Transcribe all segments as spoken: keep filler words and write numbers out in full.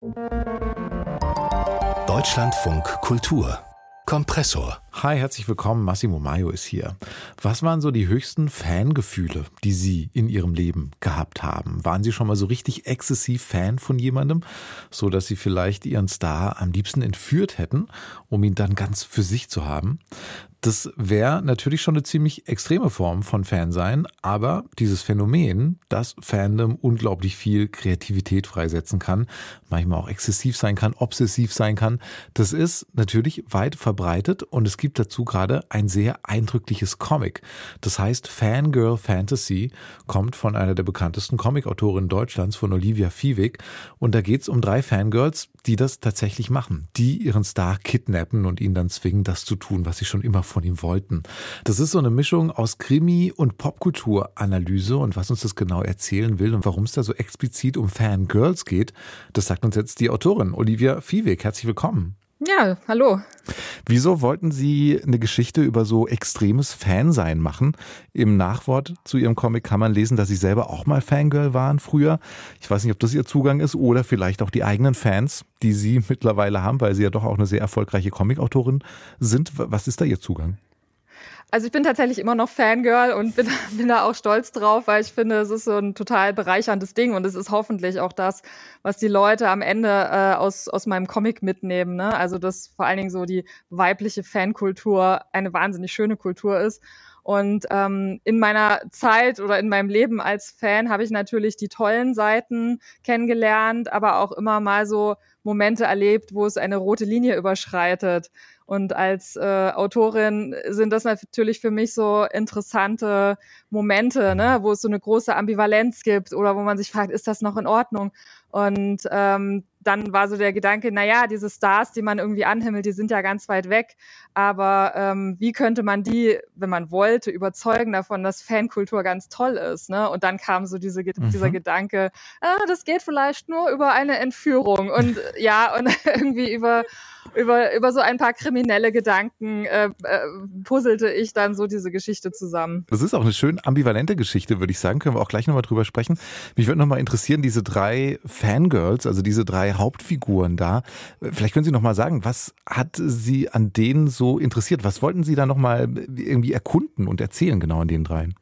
Deutschlandfunk Kultur Kompressor. Hi, herzlich willkommen. Massimo Maio ist hier. Was waren so die höchsten Fangefühle, die Sie in Ihrem Leben gehabt haben? Waren Sie schon mal so richtig exzessiv Fan von jemandem, so dass Sie vielleicht Ihren Star am liebsten entführt hätten, um ihn dann ganz für sich zu haben? Das wäre natürlich schon eine ziemlich extreme Form von Fansein, aber dieses Phänomen, dass Fandom unglaublich viel Kreativität freisetzen kann, manchmal auch exzessiv sein kann, obsessiv sein kann, das ist natürlich weit verbreitet und es gibt dazu gerade ein sehr eindrückliches Comic. Das heißt Fangirl Fantasy, kommt von einer der bekanntesten Comicautorinnen Deutschlands, von Olivia Viehweg, und da geht es um drei Fangirls, die das tatsächlich machen, die ihren Star kidnappen und ihn dann zwingen, das zu tun, was sie schon immer von ihm wollten. Das ist so eine Mischung aus Krimi und Popkulturanalyse, und was uns das genau erzählen will und warum es da so explizit um Fangirls geht, das sagt uns jetzt die Autorin Olivia Viehweg. Herzlich willkommen. Ja, hallo. Wieso wollten Sie eine Geschichte über so extremes Fansein machen? Im Nachwort zu Ihrem Comic kann man lesen, dass Sie selber auch mal Fangirl waren früher. Ich weiß nicht, ob das Ihr Zugang ist oder vielleicht auch die eigenen Fans, die Sie mittlerweile haben, weil Sie ja doch auch eine sehr erfolgreiche Comicautorin sind. Was ist da Ihr Zugang? Also ich bin tatsächlich immer noch Fangirl und bin, bin da auch stolz drauf, weil ich finde, es ist so ein total bereicherndes Ding und es ist hoffentlich auch das, was die Leute am Ende äh, aus, aus meinem Comic mitnehmen, ne? Also dass vor allen Dingen so die weibliche Fankultur eine wahnsinnig schöne Kultur ist. Und ähm, in meiner Zeit oder in meinem Leben als Fan habe ich natürlich die tollen Seiten kennengelernt, aber auch immer mal so Momente erlebt, wo es eine rote Linie überschreitet. Und als äh, Autorin sind das natürlich für mich so interessante Momente, ne, wo es so eine große Ambivalenz gibt oder wo man sich fragt, ist das noch in Ordnung? Und ähm, dann war so der Gedanke, na ja, diese Stars, die man irgendwie anhimmelt, die sind ja ganz weit weg. Aber ähm, wie könnte man die, wenn man wollte, überzeugen davon, dass Fankultur ganz toll ist, ne? Und dann kam so diese, mhm. dieser Gedanke, ah, das geht vielleicht nur über eine Entführung und ja, und irgendwie über über über so ein paar kriminelle Gedanken äh, äh, puzzelte ich dann so diese Geschichte zusammen. Das ist auch eine schön ambivalente Geschichte, würde ich sagen. Können wir auch gleich nochmal drüber sprechen. Mich würde nochmal interessieren, diese drei Fangirls, also diese drei Hauptfiguren da. Vielleicht können Sie nochmal sagen, was hat Sie an denen so interessiert? Was wollten Sie da nochmal irgendwie erkunden und erzählen genau an den dreien?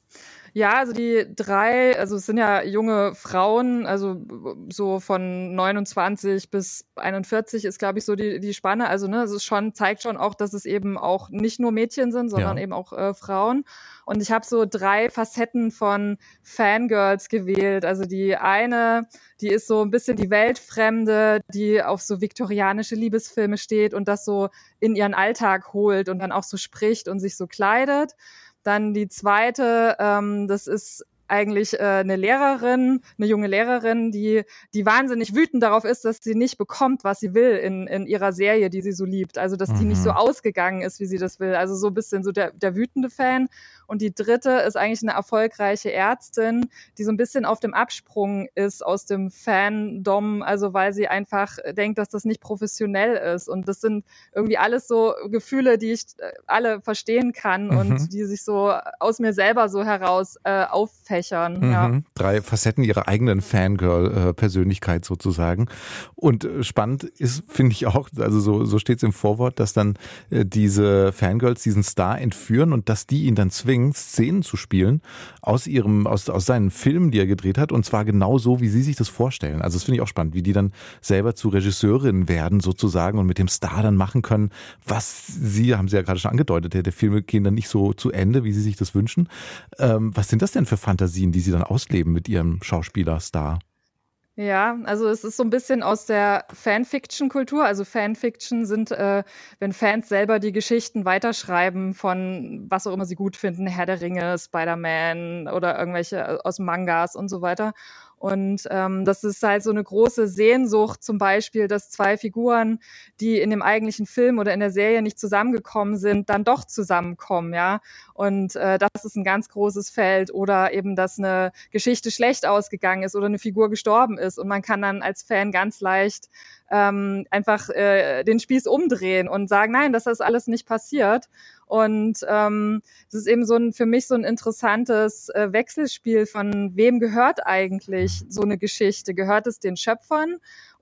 Ja, also die drei, also es sind ja junge Frauen, also so von neunundzwanzig bis einundvierzig ist, glaube ich, so die die Spanne. Also ne, es ist schon, zeigt schon auch, dass es eben auch nicht nur Mädchen sind, sondern ja. eben auch äh, Frauen. Und ich habe so drei Facetten von Fangirls gewählt. Also die eine, die ist so ein bisschen die Weltfremde, die auf so viktorianische Liebesfilme steht und das so in ihren Alltag holt und dann auch so spricht und sich so kleidet. Dann die zweite, ähm, das ist eigentlich äh, eine Lehrerin, eine junge Lehrerin, die die wahnsinnig wütend darauf ist, dass sie nicht bekommt, was sie will in in ihrer Serie, die sie so liebt. Also dass mhm. die nicht so ausgegangen ist, wie sie das will. Also so ein bisschen so der der wütende Fan. Und die dritte ist eigentlich eine erfolgreiche Ärztin, die so ein bisschen auf dem Absprung ist aus dem Fandom, also weil sie einfach denkt, dass das nicht professionell ist. Und das sind irgendwie alles so Gefühle, die ich alle verstehen kann mhm. und die sich so aus mir selber so heraus äh, auffächern. Mhm. Ja. Drei Facetten ihrer eigenen Fangirl-Persönlichkeit sozusagen. Und spannend ist, finde ich auch, also so, so steht es im Vorwort, dass dann äh, diese Fangirls diesen Star entführen und dass die ihn dann zwingen, Szenen zu spielen aus ihrem, aus, aus seinen Filmen, die er gedreht hat, und zwar genau so, wie sie sich das vorstellen. Also das finde ich auch spannend, wie die dann selber zu Regisseurinnen werden sozusagen und mit dem Star dann machen können, was sie, haben sie ja gerade schon angedeutet, der, der Filme gehen dann nicht so zu Ende, wie sie sich das wünschen. Ähm, was sind das denn für Fantasien, die sie dann ausleben mit ihrem Schauspieler-Star? Ja, also es ist so ein bisschen aus der Fanfiction-Kultur. Also Fanfiction sind, äh, wenn Fans selber die Geschichten weiterschreiben von was auch immer sie gut finden, Herr der Ringe, Spider-Man oder irgendwelche aus Mangas und so weiter. Und ähm, das ist halt so eine große Sehnsucht, zum Beispiel, dass zwei Figuren, die in dem eigentlichen Film oder in der Serie nicht zusammengekommen sind, dann doch zusammenkommen, ja. Und äh, das ist ein ganz großes Feld. Oder eben, dass eine Geschichte schlecht ausgegangen ist oder eine Figur gestorben ist. Und man kann dann als Fan ganz leicht ähm, einfach äh, den Spieß umdrehen und sagen, nein, das ist alles nicht passiert. Und ähm, es ist eben so ein, für mich so ein interessantes äh, Wechselspiel von wem gehört eigentlich so eine Geschichte? Gehört es den Schöpfern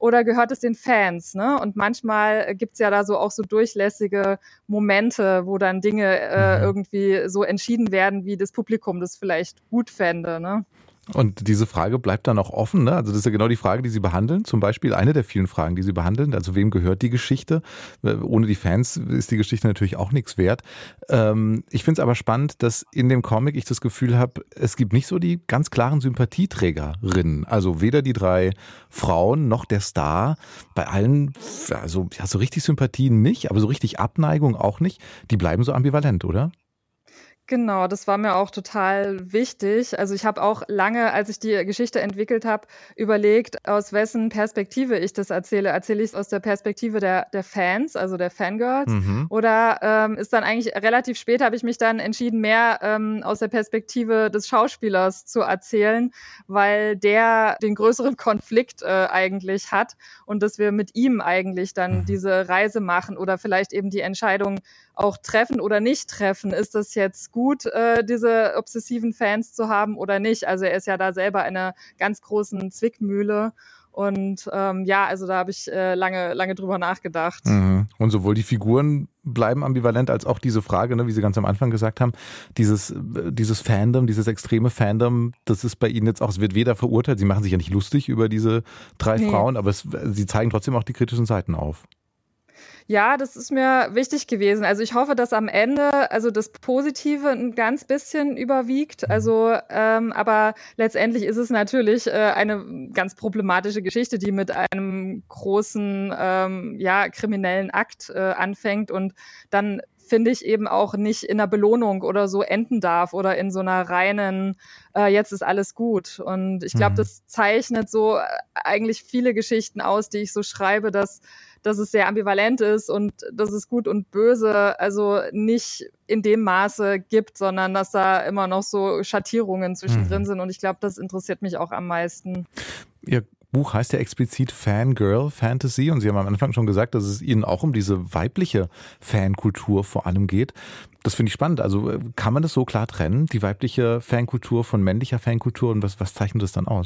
oder gehört es den Fans, ne? Und manchmal gibt's ja da so auch so durchlässige Momente, wo dann Dinge äh, Mhm. irgendwie so entschieden werden, wie das Publikum das vielleicht gut fände, ne? Und diese Frage bleibt dann auch offen, ne? Also das ist ja genau die Frage, die Sie behandeln. Zum Beispiel eine der vielen Fragen, die Sie behandeln. Also wem gehört die Geschichte? Ohne die Fans ist die Geschichte natürlich auch nichts wert. Ähm, ich finde es aber spannend, dass in dem Comic ich das Gefühl habe, es gibt nicht so die ganz klaren Sympathieträgerinnen. Also weder die drei Frauen noch der Star. Bei allen, also ja, so richtig Sympathien nicht, aber so richtig Abneigung auch nicht. Die bleiben so ambivalent, oder? Genau, das war mir auch total wichtig. Also ich habe auch lange, als ich die Geschichte entwickelt habe, überlegt, aus wessen Perspektive ich das erzähle. Erzähle ich es aus der Perspektive der, der Fans, also der Fangirls? Mhm. Oder ähm, ist dann eigentlich relativ spät, habe ich mich dann entschieden, mehr ähm, aus der Perspektive des Schauspielers zu erzählen, weil der den größeren Konflikt äh, eigentlich hat und dass wir mit ihm eigentlich dann Mhm. diese Reise machen oder vielleicht eben die Entscheidung auch treffen oder nicht treffen. Ist das jetzt gut, äh, diese obsessiven Fans zu haben oder nicht? Also er ist ja da selber in einer ganz großen Zwickmühle. Und ähm, ja, also da habe ich äh, lange, lange drüber nachgedacht. Mhm. Und sowohl die Figuren bleiben ambivalent, als auch diese Frage, ne, wie Sie ganz am Anfang gesagt haben, dieses, dieses Fandom, dieses extreme Fandom, das ist bei Ihnen jetzt auch, es wird weder verurteilt, Sie machen sich ja nicht lustig über diese drei Nee. Frauen, aber es, Sie zeigen trotzdem auch die kritischen Seiten auf. Ja, das ist mir wichtig gewesen. Also ich hoffe, dass am Ende also das Positive ein ganz bisschen überwiegt. Also, ähm, aber letztendlich ist es natürlich äh, eine ganz problematische Geschichte, die mit einem großen, ähm, ja, kriminellen Akt äh, anfängt und dann finde ich eben auch nicht in einer Belohnung oder so enden darf oder in so einer reinen, äh, jetzt ist alles gut. Und ich glaube, Mhm. das zeichnet so äh, eigentlich viele Geschichten aus, die ich so schreibe, dass dass es sehr ambivalent ist und dass es gut und böse also nicht in dem Maße gibt, sondern dass da immer noch so Schattierungen zwischendrin Mhm. sind. Und ich glaube, das interessiert mich auch am meisten. Ihr Buch heißt ja explizit Fangirl Fantasy und Sie haben am Anfang schon gesagt, dass es Ihnen auch um diese weibliche Fankultur vor allem geht. Das finde ich spannend. Also kann man das so klar trennen, die weibliche Fankultur von männlicher Fankultur, und was, was zeichnet das dann aus?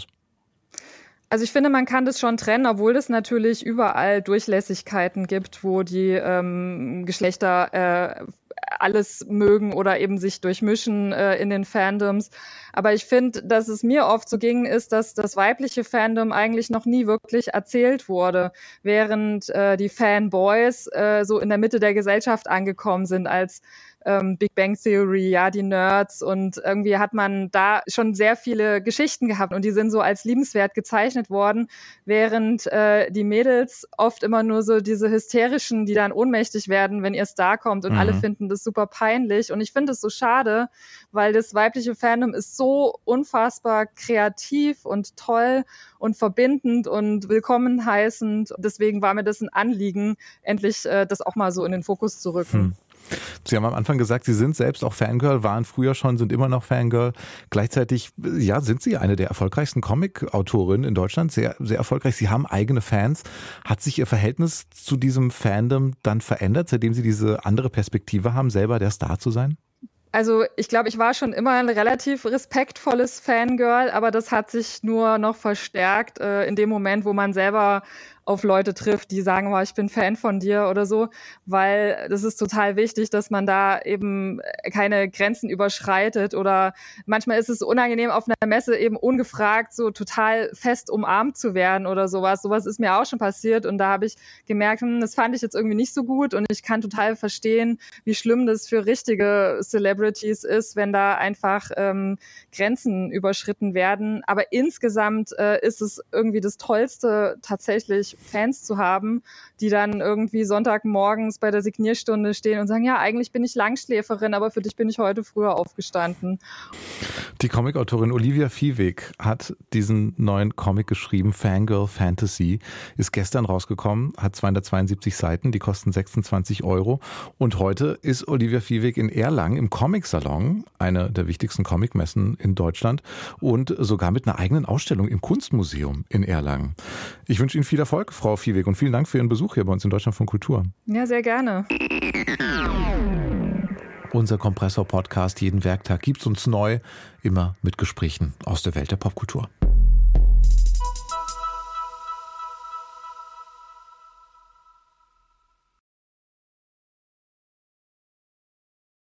Also ich finde, man kann das schon trennen, obwohl es natürlich überall Durchlässigkeiten gibt, wo die ähm, Geschlechter äh, alles mögen oder eben sich durchmischen äh, in den Fandoms. Aber ich finde, dass es mir oft so ging, ist, dass das weibliche Fandom eigentlich noch nie wirklich erzählt wurde, während äh, die Fanboys äh, so in der Mitte der Gesellschaft angekommen sind als ähm, Big Bang Theory, ja, die Nerds, und irgendwie hat man da schon sehr viele Geschichten gehabt und die sind so als liebenswert gezeichnet worden, während äh, die Mädels oft immer nur so diese hysterischen, die dann ohnmächtig werden, wenn ihr Star kommt und Mhm. alle finden das super peinlich, und ich finde es so schade, weil das weibliche Fandom ist so unfassbar kreativ und toll und verbindend und willkommen heißend. Deswegen war mir das ein Anliegen, endlich äh, das auch mal so in den Fokus zu rücken. Hm. Sie haben am Anfang gesagt, Sie sind selbst auch Fangirl, waren früher schon, sind immer noch Fangirl. Gleichzeitig, ja, sind Sie eine der erfolgreichsten Comic-Autorinnen in Deutschland, sehr, sehr erfolgreich. Sie haben eigene Fans. Hat sich Ihr Verhältnis zu diesem Fandom dann verändert, seitdem Sie diese andere Perspektive haben, selber der Star zu sein? Also ich glaube, ich war schon immer ein relativ respektvolles Fangirl, aber das hat sich nur noch verstärkt äh, in dem Moment, wo man selber auf Leute trifft, die sagen, oh, ich bin Fan von dir oder so, weil das ist total wichtig, dass man da eben keine Grenzen überschreitet, oder manchmal ist es unangenehm, auf einer Messe eben ungefragt so total fest umarmt zu werden oder sowas. Sowas ist mir auch schon passiert und da habe ich gemerkt, hm, das fand ich jetzt irgendwie nicht so gut, und ich kann total verstehen, wie schlimm das für richtige Celebrities ist, wenn da einfach ähm, Grenzen überschritten werden. Aber insgesamt äh, ist es irgendwie das Tollste, tatsächlich Fans zu haben, die dann irgendwie Sonntagmorgens bei der Signierstunde stehen und sagen, ja, eigentlich bin ich Langschläferin, aber für dich bin ich heute früher aufgestanden. Die Comicautorin Olivia Viehweg hat diesen neuen Comic geschrieben, Fangirl Fantasy, ist gestern rausgekommen, hat zweihundertzweiundsiebzig Seiten, die kosten sechsundzwanzig Euro, und heute ist Olivia Viehweg in Erlangen im Comic-Salon, einer der wichtigsten Comicmessen in Deutschland, und sogar mit einer eigenen Ausstellung im Kunstmuseum in Erlangen. Ich wünsche Ihnen viel Erfolg, Frau Viehweg, und vielen Dank für Ihren Besuch hier bei uns in Deutschlandfunk Kultur. Ja, sehr gerne. Unser Kompressor-Podcast jeden Werktag gibt's uns neu, immer mit Gesprächen aus der Welt der Popkultur.